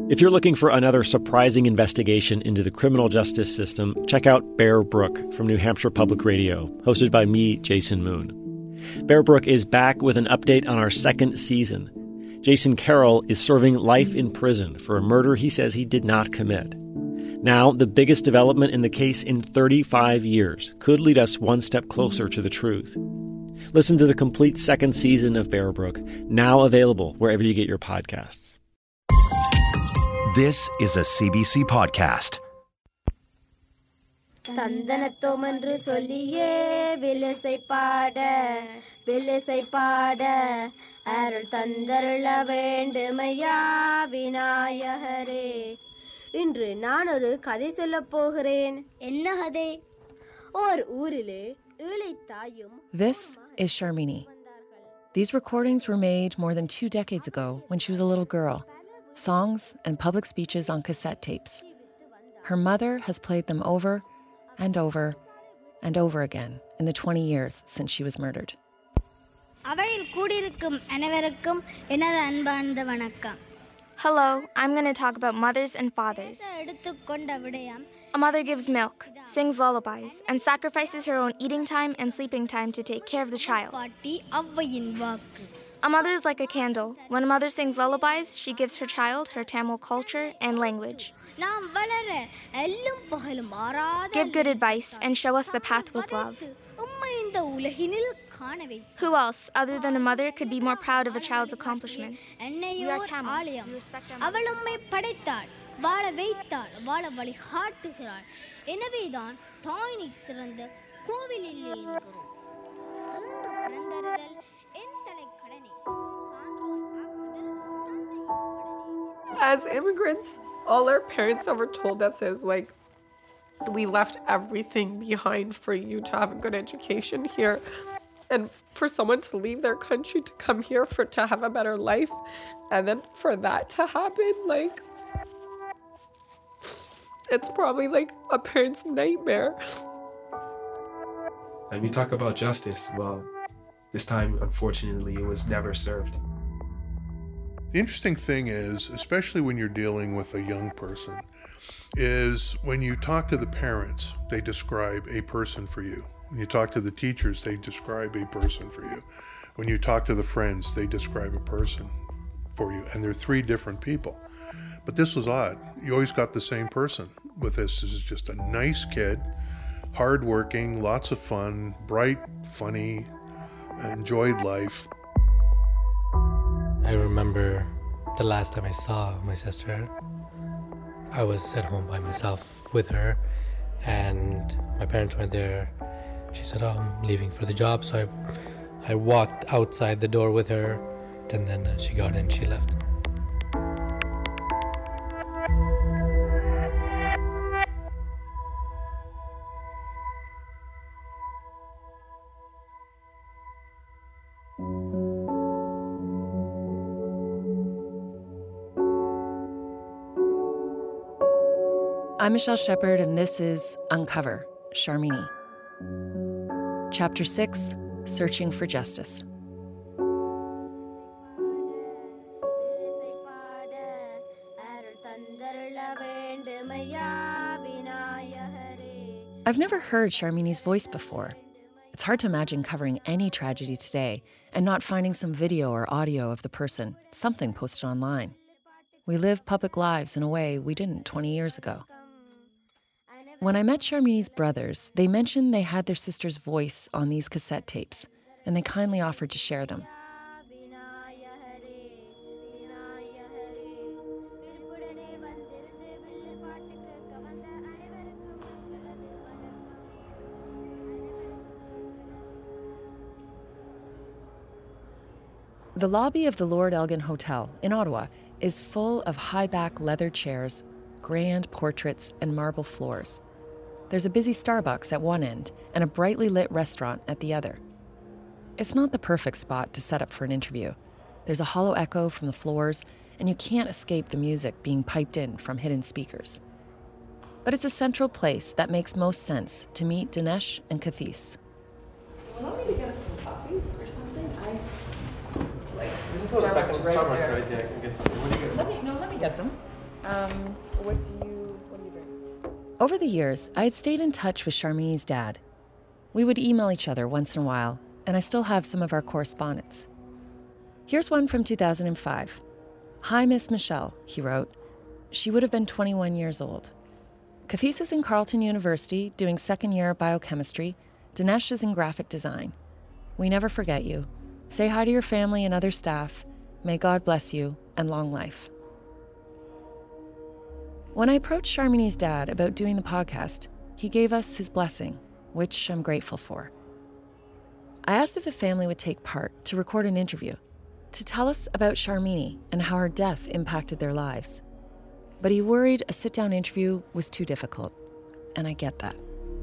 If you're looking for another surprising investigation into the criminal justice system, check out Bear Brook from New Hampshire Public Radio, hosted by me, Jason Moon. Bear Brook is back with an update on our second season. Jason Carroll is serving life in prison for a murder he says he did not commit. Now, the biggest development in the case in 35 years could lead us one step closer to the truth. Listen to the complete second season of Bear Brook, now available wherever you get your podcasts. This is a CBC podcast. சந்தனத்தோமென்று சொல்லியே விலசை பாட அருள் தந்தருள வேண்டுமையா விநாயகரே. இன்று நான் ஒரு கதை சொல்லப் போகிறேன். என்ன கதை? ஓர் ஊரிலே ஏழை தாயும். This is Sharmini. These recordings were made more than 2 decades ago when she was a little girl. Songs and public speeches on cassette tapes. Her mother has played them over and over and over again in the 20 years since she was murdered. அவையில் கூடியிருக்கும் அனைவருக்கும் எனது அன்பார்ந்த வணக்கம். Hello, I'm going to talk about mothers and fathers. எடுத்துக்கொண்ட விடயம். A mother gives milk, sings lullabies, and sacrifices her own eating time and sleeping time to take care of the child. பாட்டி அவ்வையின் வாக்கு. A mother is like a candle. When a mother sings lullabies, she gives her child her Tamil culture and language. நாம் வளர எல்லும் பகலும் மாறாத. Give good advice and show us the path with love. உம்மை இந்த உலகினில் காணவே. Who else, other than a mother, could be more proud of a child's accomplishments? We are Tamil. அவள் உம்மை படைத்தாள், வாழ வைத்தாள், வாழ வழிகாட்டுகிறாள். எனவேதான் தாய் நீ திறந்த கோவிலில் இருக்கிறோம். As immigrants, all our parents ever told us is like, we left everything behind for you to have a good education here. And for someone to leave their country to come here to have a better life, and then for that to happen, like, it's probably like a parent's nightmare. And we talk about justice. Well, this time, unfortunately, it was never served. The interesting thing is, especially when you're dealing with a young person, is when you talk to the parents, they describe a person for you. When you talk to the teachers, they describe a person for you. When you talk to the friends, they describe a person for you. And they're 3 different people. But this was odd. You always got the same person with this. This is just a nice kid, hardworking, lots of fun, bright, funny, enjoyed life. I remember the last time I saw my sister, I was at home by myself with her, and my parents went there. She said, "Oh, I'm leaving for the job." So I walked outside the door with her, and then she got in, she left. I'm Michelle Shepard, and this is Uncover, Sharmini. Chapter 6, Searching for Justice. I've never heard Sharmini's voice before. It's hard to imagine covering any tragedy today and not finding some video or audio of the person, something posted online. We live public lives in a way we didn't 20 years ago. When I met Sharmini's brothers, they mentioned they had their sister's voice on these cassette tapes, and they kindly offered to share them. The lobby of the Lord Elgin Hotel in Ottawa is full of high-back leather chairs, grand portraits, and marble floors. There's a busy Starbucks at one end and a brightly lit restaurant at the other. It's not the perfect spot to set up for an interview. There's a hollow echo from the floors, and you can't escape the music being piped in from hidden speakers. But it's a central place that makes most sense to meet Dinesh and Kathis. Well, want me to get us some coffees or something? Starbucks right there. I can get something. What do you get? Let me get them. What do you drink? Over the years, I had stayed in touch with Sharmini's dad. We would email each other once in a while, and I still have some of our correspondence. Here's one from 2005. "Hi, Miss Michelle," he wrote. She would have been 21 years old. Kathis is in Carleton University doing second year biochemistry. Dinesh is in graphic design. We never forget you. Say hi to your family and other staff. May God bless you and long life. When I approached Sharmini's dad about doing the podcast, he gave us his blessing, which I'm grateful for. I asked if the family would take part to record an interview, to tell us about Sharmini and how her death impacted their lives. But he worried a sit-down interview was too difficult, and I get that.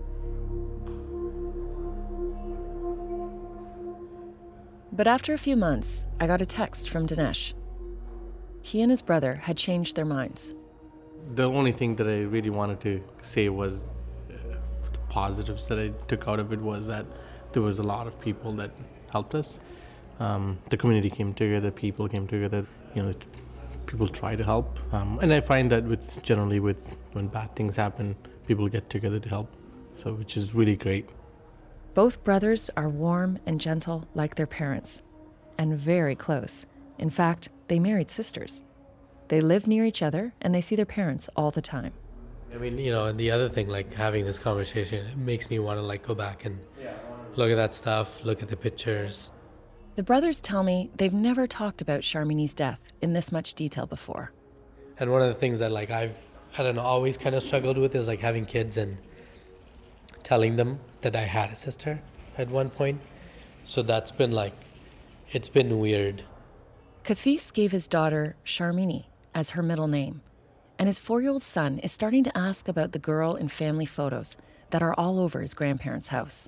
But after a few months, I got a text from Dinesh. He and his brother had changed their minds. The only thing that I really wanted to say was the positives that I took out of it was that there was a lot of people that helped us. The community came together, people came together, people try to help. And I find that generally when bad things happen, people get together to help, so which is really great. Both brothers are warm and gentle like their parents, and very close. In fact, they married sisters. They live near each other, and they see their parents all the time. I mean, the other thing, like having this conversation, it makes me want to go back and look at that stuff, look at the pictures. The brothers tell me they've never talked about Sharmini's death in this much detail before. And one of the things that I've always kind of struggled with is having kids and telling them that I had a sister at one point. So that's been it's been weird. Kathis gave his daughter Sharmini as her middle name, and his 4-year-old son is starting to ask about the girl in family photos that are all over his grandparents' house.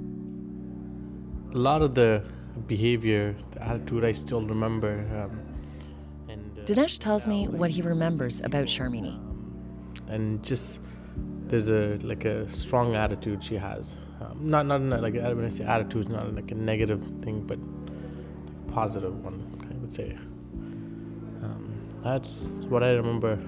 A lot of the behavior, the attitude I still remember. Dinesh tells me what he remembers about Sharmini. And just, there's a strong attitude she has. Not when I say attitude, not a negative thing, but a positive one, I would say. That's what I remember.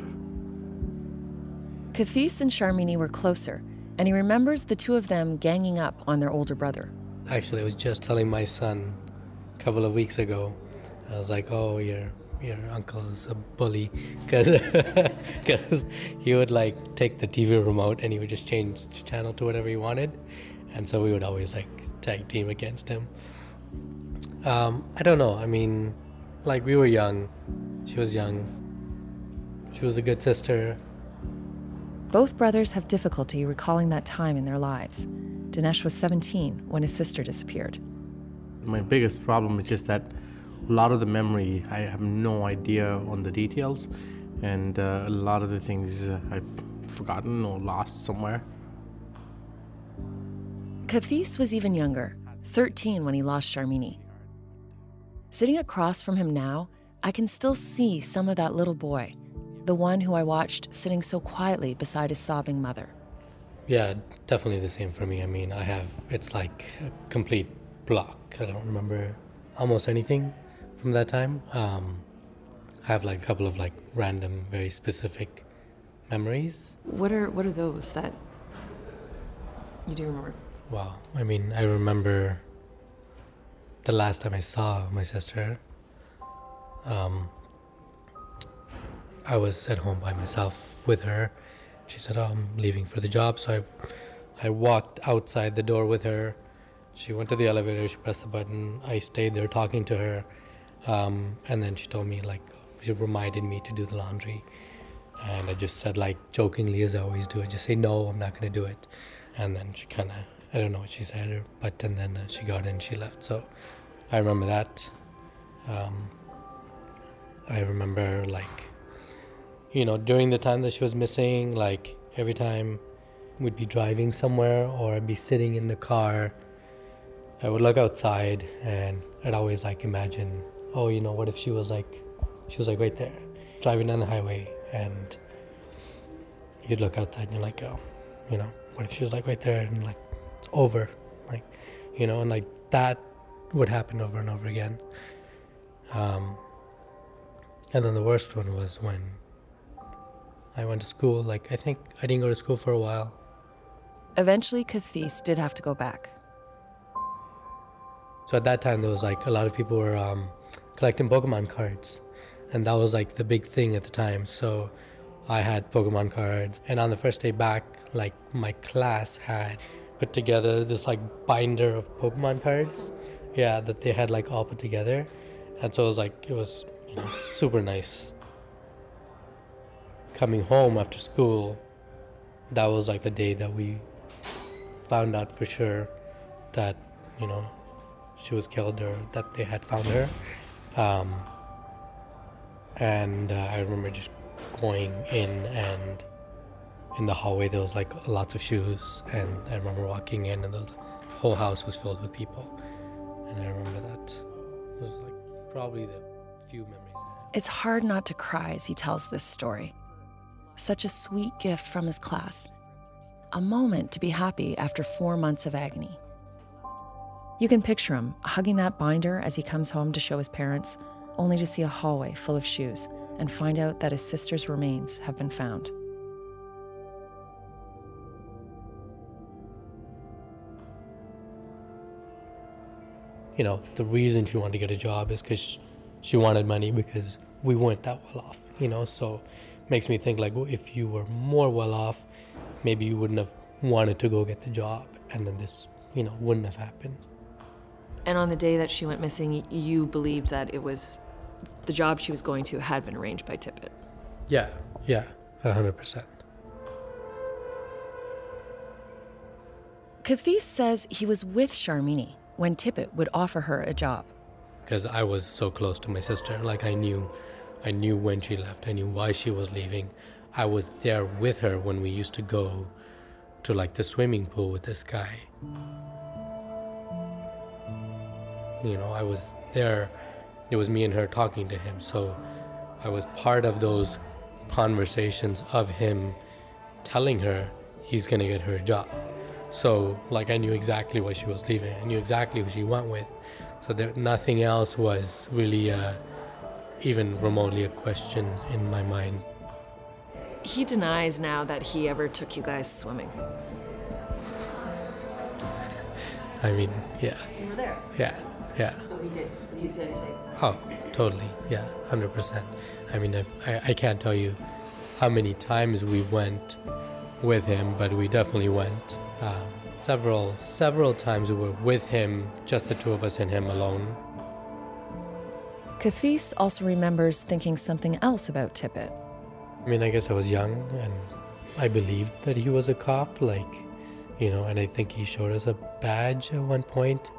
Kathis and Sharmini were closer, and he remembers the two of them ganging up on their older brother. Actually, I was just telling my son a couple of weeks ago, I was like, oh, your uncle is a bully, because he would take the TV remote and he would just change the channel to whatever he wanted, and so we would always tag team against him. I don't know, I mean, we were young, she was young, she was a good sister. Both brothers have difficulty recalling that time in their lives. Dinesh was 17 when his sister disappeared. My biggest problem is just that a lot of the memory, I have no idea on the details, and a lot of the things I've forgotten or lost somewhere. Kathis was even younger, 13 when he lost Sharmini. Sitting across from him now, I can still see some of that little boy, the one who I watched sitting so quietly beside his sobbing mother. Yeah, definitely the same for me. I mean, it's like a complete block. I don't remember almost anything from that time. I have a couple of random, very specific memories. What are those that you do remember? Wow, I mean, I remember the last time I saw my sister. I was at home by myself with her. She said, oh, I'm leaving for the job. So I walked outside the door with her. She went to the elevator, she pressed the button. I stayed there talking to her. And then she told me, she reminded me to do the laundry. And I just said, jokingly, as I always do, I just say, no, I'm not going to do it. And then she kind of, I don't know what she said, and then she got in, she left. So I remember that. I remember, during the time that she was missing, every time we'd be driving somewhere or I'd be sitting in the car, I would look outside and I'd always imagine, oh, what if she was right there, driving down the highway, and you'd look outside and you're like, oh, what if she was right there, and it's over, and that would happen over and over again. And then the worst one was when I went to school. I think I didn't go to school for a while. Eventually, Cathis did have to go back. So at that time, there was a lot of people were collecting Pokemon cards. And that was the big thing at the time. So I had Pokemon cards. And on the first day back, my class had put together this binder of Pokemon cards. Yeah, that they had all put together. And so it was super nice. Coming home after school, that was the day that we found out for sure that, she was killed or that they had found her. And I remember just going in, and in the hallway there was lots of shoes, and I remember walking in and the whole house was filled with people. And I remember that. It was probably the few memories I have. It's hard not to cry as he tells this story. Such a sweet gift from his class. A moment to be happy after 4 months of agony. You can picture him hugging that binder as he comes home to show his parents, only to see a hallway full of shoes and find out that his sister's remains have been found. The reason she wanted to get a job is because she wanted money, because we weren't that well off, so it makes me think if you were more well off, maybe you wouldn't have wanted to go get the job, and then this, wouldn't have happened. And on the day that she went missing, you believed that it was the job she was going to had been arranged by Tippett? Yeah, 100%. Cathis says he was with Sharmini when Tippett would offer her a job. Because I was so close to my sister. I knew when she left. I knew why she was leaving. I was there with her when we used to go to the swimming pool with this guy. I was there. It was me and her talking to him. So I was part of those conversations of him telling her he's going to get her a job. So I knew exactly why she was leaving. I knew exactly who she went with. So nothing else was really even remotely a question in my mind. He denies now that he ever took you guys swimming. I mean, yeah. You were there? Yeah. So he did. You did take. Oh, totally. Yeah, 100%. I mean, I can't tell you how many times we went with him, but we definitely went. Several times we were with him, just the two of us and him alone. Cathis also remembers thinking something else about Tippett. I mean, I guess I was young, and I believed that he was a cop, and I think he showed us a badge at one point.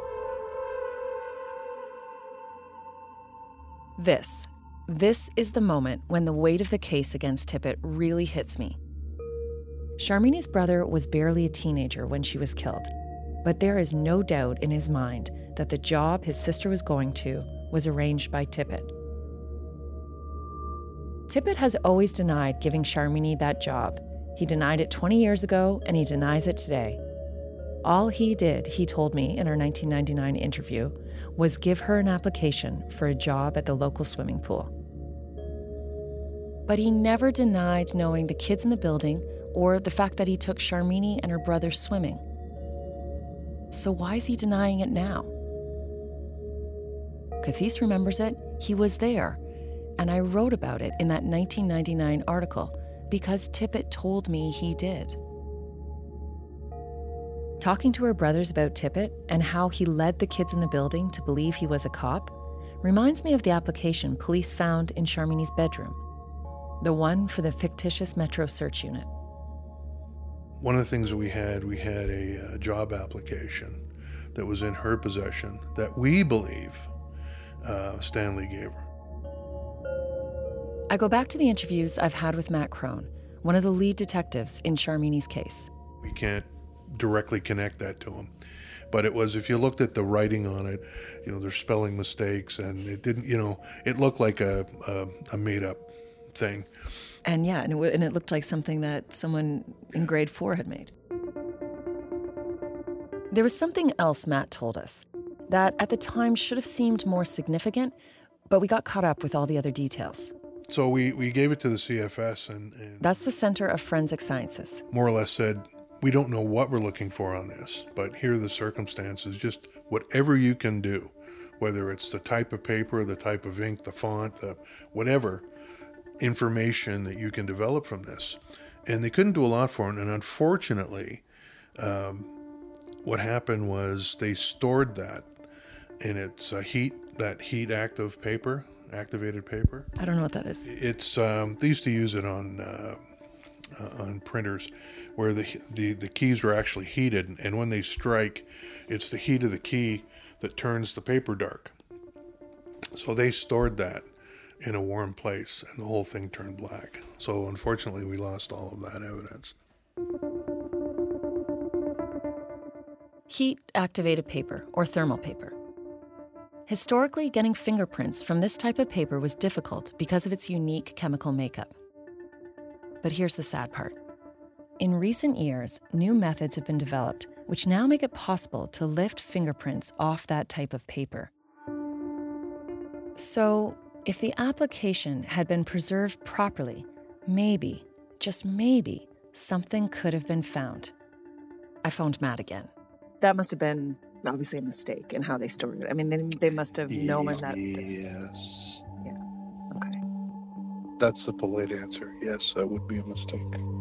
This is the moment when the weight of the case against Tippett really hits me. Sharmini's brother was barely a teenager when she was killed, but there is no doubt in his mind that the job his sister was going to was arranged by Tippett. Tippett has always denied giving Sharmini that job. He denied it 20 years ago, and he denies it today. All he did, he told me in our 1999 interview, was give her an application for a job at the local swimming pool. But he never denied knowing the kids in the building or the fact that he took Sharmini and her brother swimming. So why is he denying it now? Cathis remembers it. He was there. And I wrote about it in that 1999 article because Tippett told me he did. Talking to her brothers about Tippett and how he led the kids in the building to believe he was a cop reminds me of the application police found in Sharmini's bedroom, the one for the fictitious Metro Search Unit. One of the things that we had a job application that was in her possession that we believe Stanley gave her. I go back to the interviews I've had with Matt Crone, one of the lead detectives in Sharmini's case. We can't directly connect that to him. But it was, if you looked at the writing on it, there's spelling mistakes, and it didn't, it looked like a made-up thing. And yeah, and it looked like something that someone in grade 4 had made. There was something else Matt told us that at the time should have seemed more significant, but we got caught up with all the other details. So we gave it to the CFS and That's the Center of Forensic Sciences. More or less said, we don't know what we're looking for on this, but here are the circumstances, just whatever you can do, whether it's the type of paper, the type of ink, the font, whatever information that you can develop from this. And they couldn't do a lot for it. And unfortunately, what happened was they stored that in its heat active paper, activated paper. I don't know what that is. It's they used to use it on printers where the keys were actually heated, and when they strike, it's the heat of the key that turns the paper dark. So they stored that in a warm place, and the whole thing turned black. So unfortunately, we lost all of that evidence. Heat-activated paper, or thermal paper. Historically, getting fingerprints from this type of paper was difficult because of its unique chemical makeup. But here's the sad part. In recent years, new methods have been developed which now make it possible to lift fingerprints off that type of paper. So, if the application had been preserved properly, maybe, just maybe, something could have been found. I phoned Matt again. That must have been obviously a mistake in how they stored it. I mean, they must have known that. Yes. Yeah. Okay. That's the polite answer. Yes, that would be a mistake.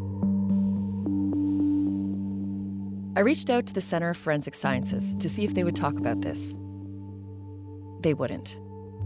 I reached out to the Center of Forensic Sciences to see if they would talk about this. They wouldn't.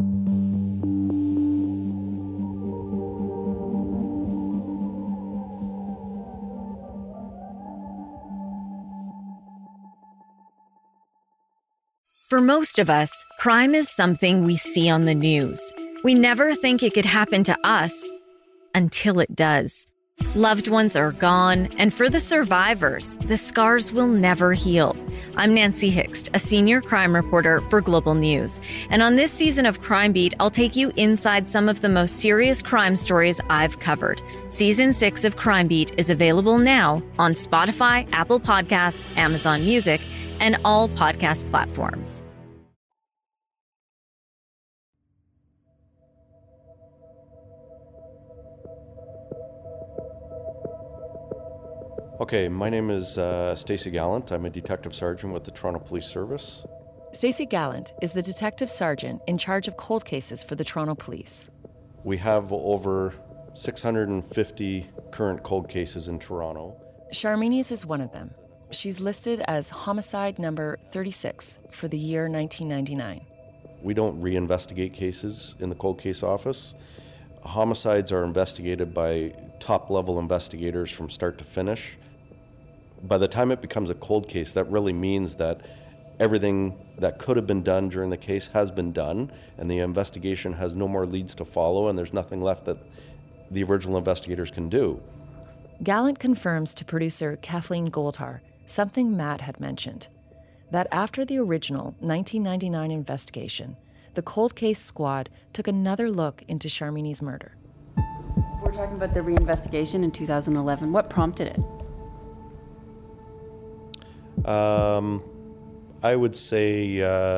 For most of us, crime is something we see on the news. We never think it could happen to us until it does. Loved ones are gone, and for the survivors, the scars will never heal. I'm Nancy Hixt, a senior crime reporter for Global News. And on this season of Crime Beat, I'll take you inside some of the most serious crime stories I've covered. Season 6 of Crime Beat is available now on Spotify, Apple Podcasts, Amazon Music, and all podcast platforms. Okay, my name is Stacey Gallant. I'm a detective sergeant with the Toronto Police Service. Stacey Gallant is the detective sergeant in charge of cold cases for the Toronto Police. We have over 650 current cold cases in Toronto. Charmini's is one of them. She's listed as homicide number 36 for the year 1999. We don't reinvestigate cases in the cold case office. Homicides are investigated by top-level investigators from start to finish. By the time it becomes a cold case, that really means that everything that could have been done during the case has been done, and the investigation has no more leads to follow, and there's nothing left that the original investigators can do. Gallant confirms to producer Kathleen Goldhar something Matt had mentioned, that after the original 1999 investigation, the cold case squad took another look into Charmini's murder. We're talking about the reinvestigation in 2011. What prompted it? I would say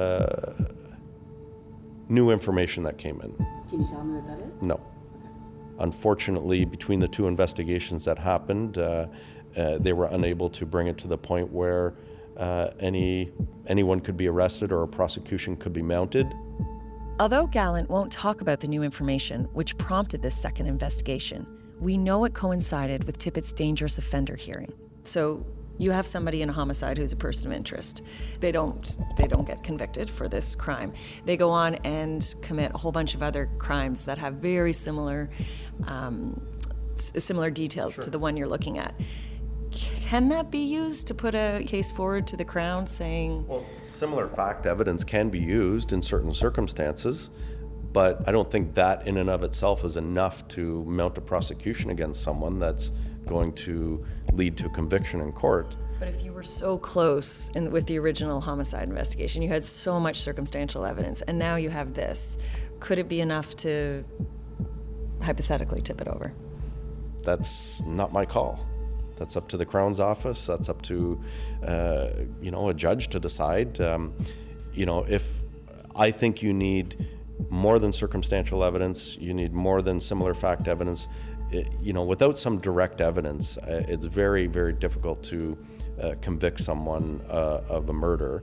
new information that came in. Can you tell me what that is? No. Unfortunately, between the two investigations that happened, they were unable to bring it to the point where anyone could be arrested or a prosecution could be mounted. Although Gallant won't talk about the new information which prompted this second investigation, we know it coincided with Tippett's dangerous offender hearing. So you have somebody in a homicide who's a person of interest. They don't get convicted for this crime. They go on and commit a whole bunch of other crimes that have very similar details to the one you're looking at. Can that be used to put a case forward to the Crown saying... Well, similar fact evidence can be used in certain circumstances, but I don't think that in and of itself is enough to mount a prosecution against someone that's going to lead to conviction in court. But if you were so close with the original homicide investigation, you had so much circumstantial evidence, and now you have this, could it be enough to hypothetically tip it over? That's not my call. That's up to the Crown's office. That's up to, a judge to decide. If I think you need more than circumstantial evidence. You need more than similar fact evidence. Without some direct evidence, it's very, very difficult to convict someone of a murder.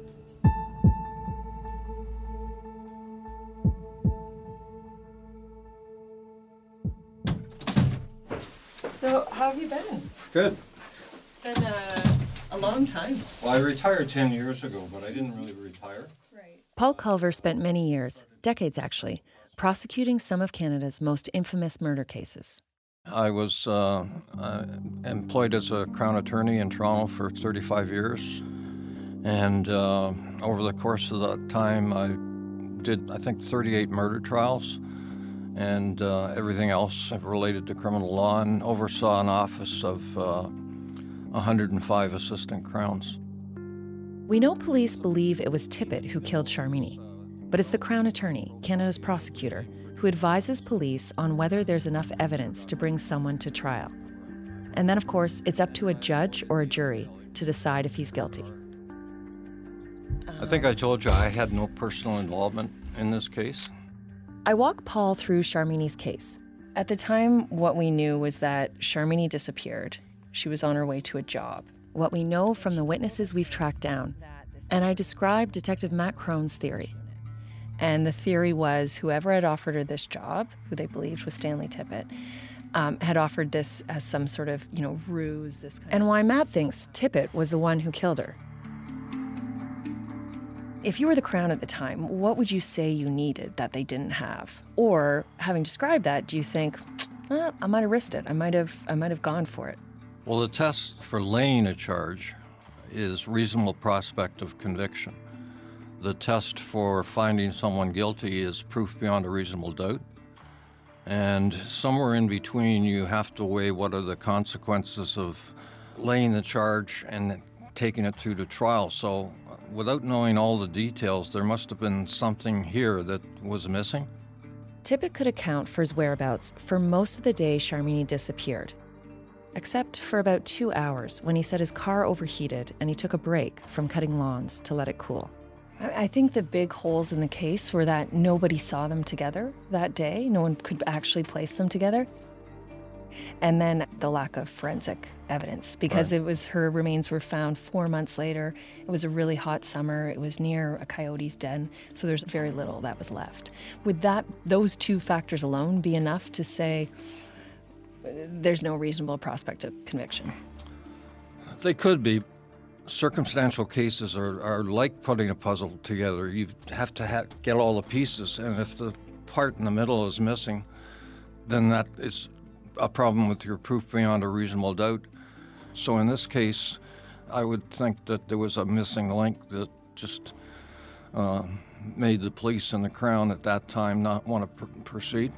So, how have you been? Good. It's been a long time. Well, I retired 10 years ago, but I didn't really retire. Paul Culver spent many years, decades actually, prosecuting some of Canada's most infamous murder cases. I was employed as a Crown Attorney in Toronto for 35 years. And over the course of that time, I did, I think, 38 murder trials and everything else related to criminal law, and oversaw an office of 105 assistant crowns. We know police believe it was Tippett who killed Sharmini, but it's the Crown Attorney, Canada's prosecutor, who advises police on whether there's enough evidence to bring someone to trial. And then, of course, it's up to a judge or a jury to decide if he's guilty. I think I told you I had no personal involvement in this case. I walk Paul through Sharmini's case. At the time, what we knew was that Sharmini disappeared. She was on her way to a job. What we know from the witnesses we've tracked down. And I described Detective Matt Crone's theory. And the theory was whoever had offered her this job, who they believed was Stanley Tippett, had offered this as some sort of, ruse. And why Matt thinks Tippett was the one who killed her. If you were the Crown at the time, what would you say you needed that they didn't have? Or, having described that, do you think, I might have risked it. I might have gone for it. Well, the test for laying a charge is reasonable prospect of conviction. The test for finding someone guilty is proof beyond a reasonable doubt. And somewhere in between, you have to weigh what are the consequences of laying the charge and taking it through to trial. So without knowing all the details, there must have been something here that was missing. Tippett could account for his whereabouts for most of the day Sharmini disappeared, except for about 2 hours when he said his car overheated and he took a break from cutting lawns to let it cool. I think the big holes in the case were that nobody saw them together that day. No one could actually place them together. And then the lack of forensic evidence, because it was her remains were found 4 months later. It was a really hot summer. It was near a coyote's den, so there's very little that was left. Would those two factors alone be enough to say there's no reasonable prospect of conviction? They could be. Circumstantial cases are like putting a puzzle together. You have to get all the pieces, and if the part in the middle is missing, then that is a problem with your proof beyond a reasonable doubt. So in this case, I would think that there was a missing link that just made the police and the Crown at that time not want to proceed.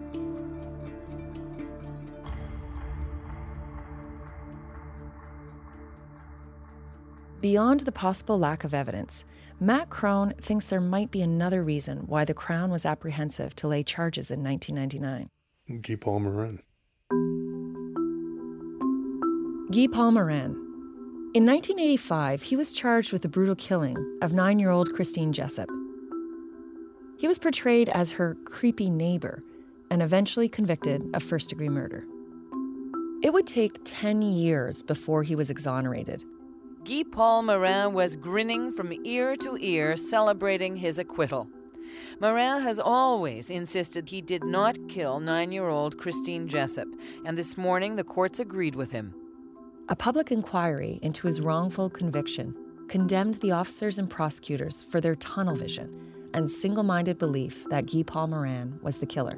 Beyond the possible lack of evidence, Matt Crone thinks there might be another reason why the Crown was apprehensive to lay charges in 1999. Guy Paul Morin. Guy Paul Morin. In 1985, he was charged with the brutal killing of 9-year-old Christine Jessup. He was portrayed as her creepy neighbor and eventually convicted of first-degree murder. It would take 10 years before he was exonerated. Guy Paul Morin was grinning from ear to ear, celebrating his acquittal. Morin has always insisted he did not kill 9-year-old Christine Jessup, and this morning the courts agreed with him. A public inquiry into his wrongful conviction condemned the officers and prosecutors for their tunnel vision and single-minded belief that Guy Paul Morin was the killer.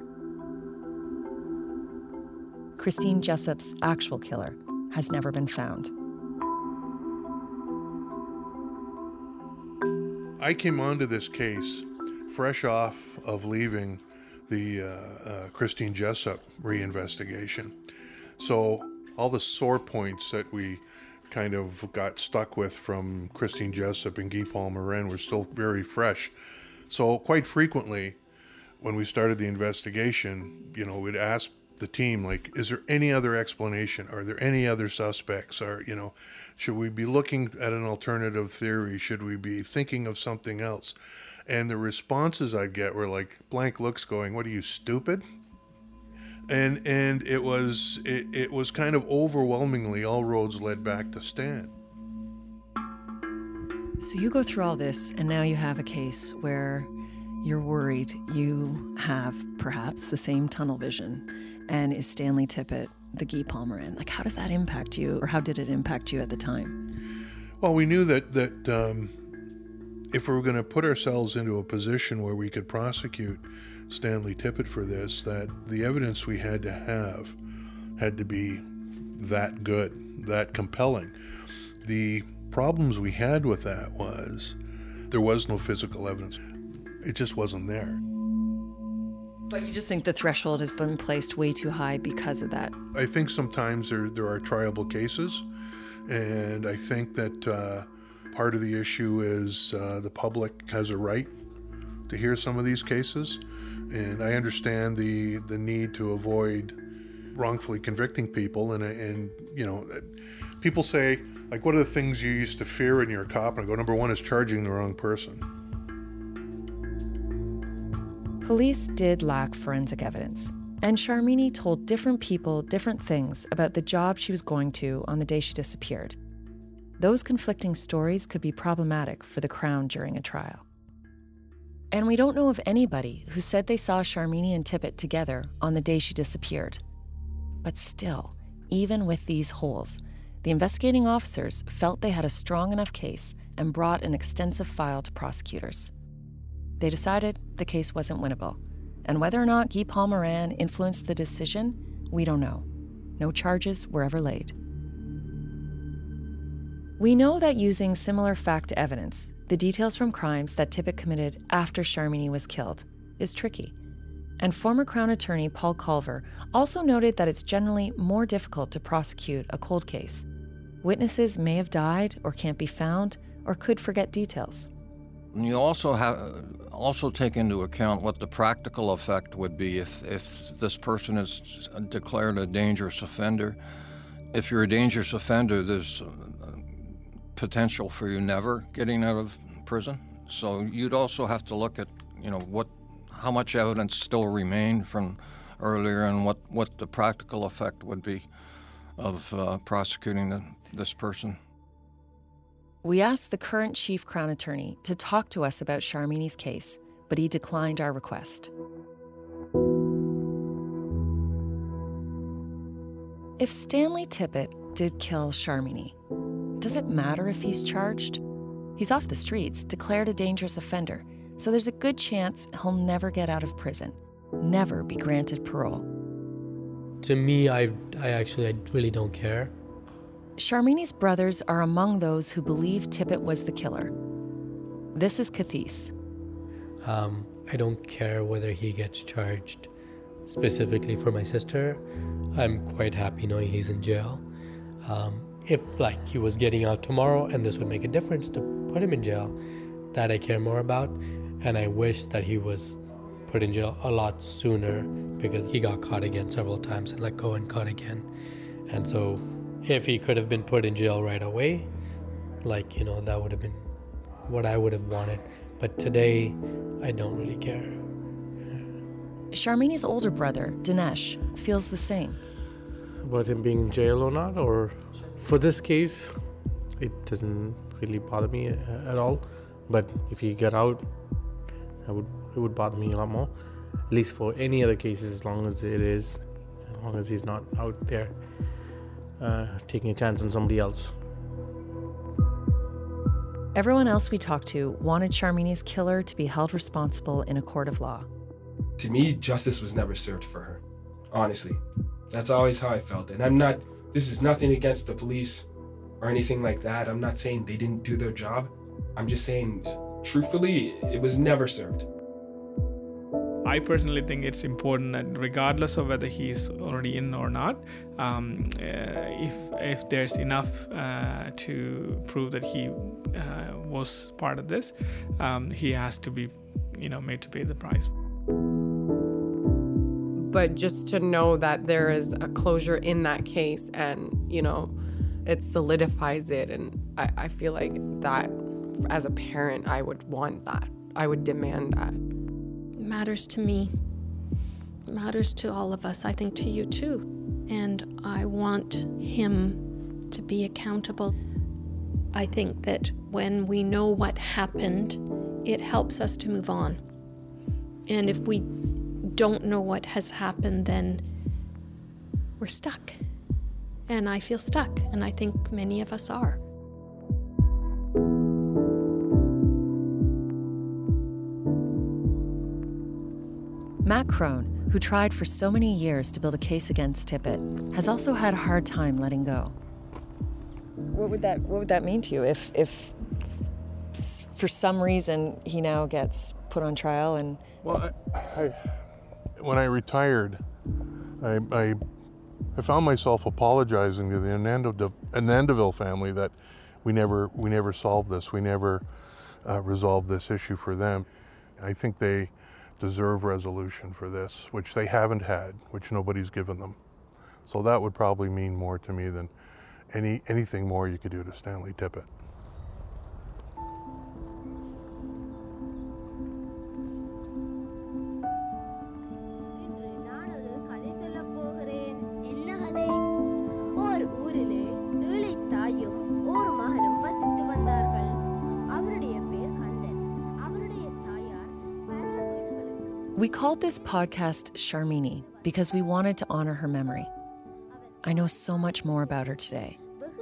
Christine Jessup's actual killer has never been found. I came onto this case fresh off of leaving the Christine Jessup reinvestigation. So all the sore points that we kind of got stuck with from Christine Jessup and Guy Paul Morin were still very fresh. So quite frequently, when we started the investigation, we'd ask the team, like, is there any other explanation? Are there any other suspects? Should we be looking at an alternative theory? Should we be thinking of something else? And the responses I'd get were like blank looks going, "What are you, stupid?" And it was kind of overwhelmingly all roads led back to Stan. So you go through all this, and now you have a case where you're worried you have perhaps the same tunnel vision. And is Stanley Tippett the Guy Palmyrin? Like, how does that impact you, or how did it impact you at the time? Well, we knew that if we were going to put ourselves into a position where we could prosecute Stanley Tippett for this, that the evidence we had to have had to be that good, that compelling. The problems we had with that was there was no physical evidence. It just wasn't there. But you just think the threshold has been placed way too high because of that? I think sometimes there are triable cases, and I think that part of the issue is the public has a right to hear some of these cases, and I understand the need to avoid wrongfully convicting people, and people say, like, what are the things you used to fear when you're a cop? And I go, number one is charging the wrong person. Police did lack forensic evidence, and Sharmini told different people different things about the job she was going to on the day she disappeared. Those conflicting stories could be problematic for the Crown during a trial. And we don't know of anybody who said they saw Sharmini and Tippett together on the day she disappeared. But still, even with these holes, the investigating officers felt they had a strong enough case and brought an extensive file to prosecutors. They decided the case wasn't winnable, and whether or not Guy Palmyrin influenced the decision, we don't know. No charges were ever laid. We know that using similar fact evidence, the details from crimes that Tippett committed after Sharmini was killed, is tricky. And former Crown Attorney Paul Culver also noted that it's generally more difficult to prosecute a cold case. Witnesses may have died or can't be found or could forget details. You also take into account what the practical effect would be if this person is declared a dangerous offender. If you're a dangerous offender, there's potential for you never getting out of prison. So you'd also have to look at, how much evidence still remained from earlier and what the practical effect would be of prosecuting this person. We asked the current chief Crown Attorney to talk to us about Sharmini's case, but he declined our request. If Stanley Tippett did kill Sharmini, does it matter if he's charged? He's off the streets, declared a dangerous offender, so there's a good chance he'll never get out of prison, never be granted parole. To me, I really don't care. Sharmini's brothers are among those who believe Tippett was the killer. This is Kathis. I don't care whether he gets charged specifically for my sister. I'm quite happy knowing he's in jail. If he was getting out tomorrow and this would make a difference to put him in jail, that I care more about. And I wish that he was put in jail a lot sooner, because he got caught again several times and let go and caught again. And so if he could have been put in jail right away, that would have been what I would have wanted. But today, I don't really care. Sharmini's older brother, Dinesh, feels the same. About him being in jail or not, or for this case, it doesn't really bother me at all. But if he got out, it would bother me a lot more. At least for any other cases, as long as he's not out there taking a chance on somebody else. Everyone else we talked to wanted Sharmini's killer to be held responsible in a court of law. To me, justice was never served for her. Honestly, that's always how I felt. And this is nothing against the police or anything like that. I'm not saying they didn't do their job. I'm just saying, truthfully, it was never served. I personally think it's important that regardless of whether he's already in or not, if there's enough to prove that he was part of this, he has to be, made to pay the price. But just to know that there is a closure in that case and, it solidifies it. And I feel like that, as a parent, I would want that. I would demand that. It matters to me. It matters to all of us. I think to you too. And I want him to be accountable. I think that when we know what happened, it helps us to move on. And if we don't know what has happened, then we're stuck. And I feel stuck, and I think many of us are. Matt Crone, who tried for so many years to build a case against Tippett, has also had a hard time letting go. What would that mean to you if for some reason he now gets put on trial and... Well, when I retired, I found myself apologizing to the Anandaville family that we never solved this. We never resolved this issue for them. I think they deserve resolution for this, which they haven't had, which nobody's given them. So that would probably mean more to me than anything more you could do to Stanley Tippett. We called this podcast Sharmini because we wanted to honor her memory. I know so much more about her today.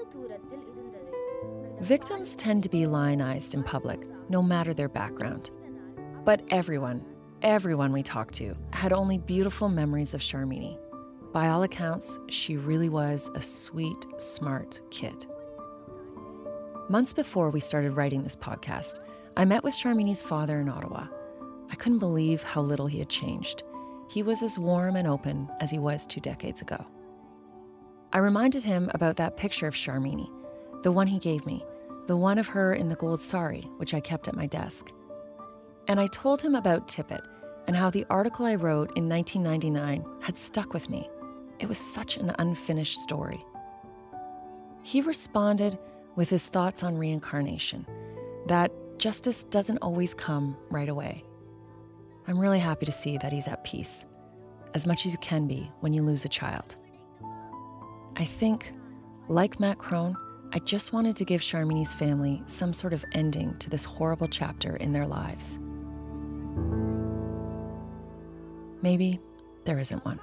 Victims tend to be lionized in public, no matter their background. But everyone we talked to had only beautiful memories of Sharmini. By all accounts, she really was a sweet, smart kid. Months before we started writing this podcast, I met with Sharmini's father in Ottawa. I couldn't believe how little he had changed. He was as warm and open as he was 2 decades ago. I reminded him about that picture of Sharmini, the one he gave me, the one of her in the gold sari, which I kept at my desk. And I told him about Tippett and how the article I wrote in 1999 had stuck with me. It was such an unfinished story. He responded with his thoughts on reincarnation, that justice doesn't always come right away. I'm really happy to see that he's at peace, as much as you can be when you lose a child. I think, like Matt Crone, I just wanted to give Sharmini's family some sort of ending to this horrible chapter in their lives. Maybe there isn't one.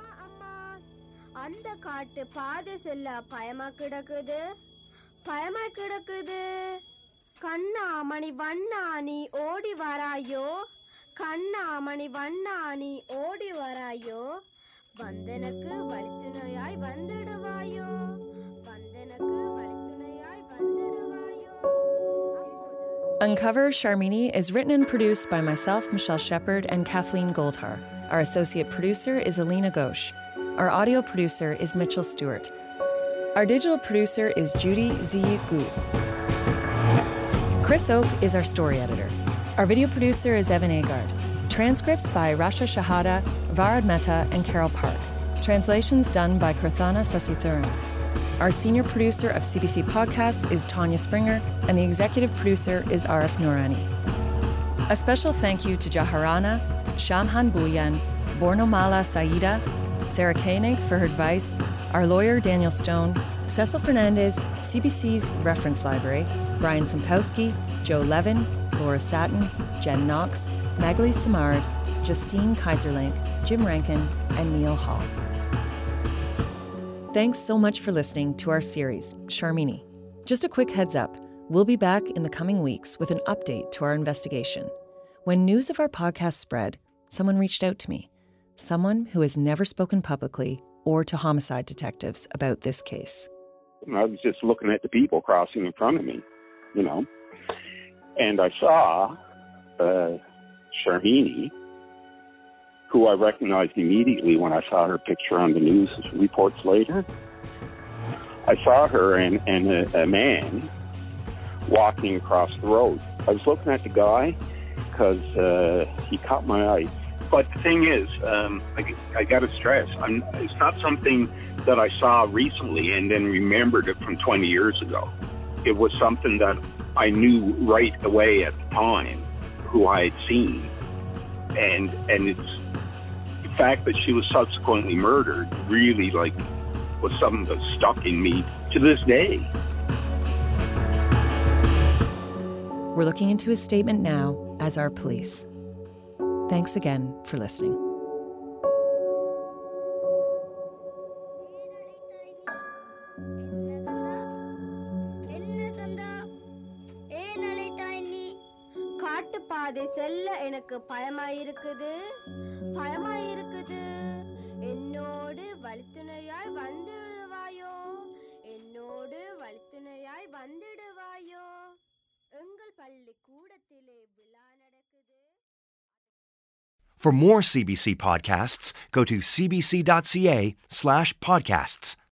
கண்ணாமணி வண்ணா நீ ஓடி வராயோ வந்தனக்கு வழித்துணையாய் வந்துடுவாயோ வந்தனக்கு வழித்துணையாய் வந்துடுவாயோ. Uncover Sharmini is written and produced by myself, Michelle Shepard, and Kathleen Goldhar. Our associate producer is Alina Ghosh. Our audio producer is Mitchell Stewart. Our digital producer is Judy Z. Gu. Chris Oak is our story editor. Our video producer is Evan Agard. Transcripts by Rasha Shahada, Varad Mehta, and Carol Park. Translations done by Karthana Sasithuran. Our senior producer of CBC Podcasts is Tanya Springer, and the executive producer is Arif Noorani. A special thank you to Jaharana, Shamhan Bhuyan, Bornomala Saida, Sarah Koenig for her advice, our lawyer Daniel Stone, Cecil Fernandez, CBC's Reference Library, Brian Simpowski, Joe Levin, Laura Satin, Jen Knox, Magali Simard, Justine Kaiserlink, Jim Rankin, and Neil Hall. Thanks so much for listening to our series, Sharmini. Just a quick heads up, we'll be back in the coming weeks with an update to our investigation. When news of our podcast spread, someone reached out to me, someone who has never spoken publicly or to homicide detectives about this case. I was just looking at the people crossing in front of me, and I saw Sharmini, who I recognized immediately when I saw her picture on the news reports later. I saw her and a man walking across the road. I was looking at the guy because he caught my eye. But the thing is, I got to stress, it's not something that I saw recently and then remembered it from 20 years ago. It was something that I knew right away at the time, who I had seen. And it's the fact that she was subsequently murdered really was something that stuck in me to this day. We're looking into his statement now, as are police. Thanks again for listening. காட்டுப்பாதை செல்ல எனக்கு பயமாயிருக்குது என்னோடு வழித்துணையாய் வந்துடுவாயோ எங்கள் பள்ளிக்கூடத்திலே விழா நடக்குது. For more CBC podcasts, go to cbc.ca/podcasts.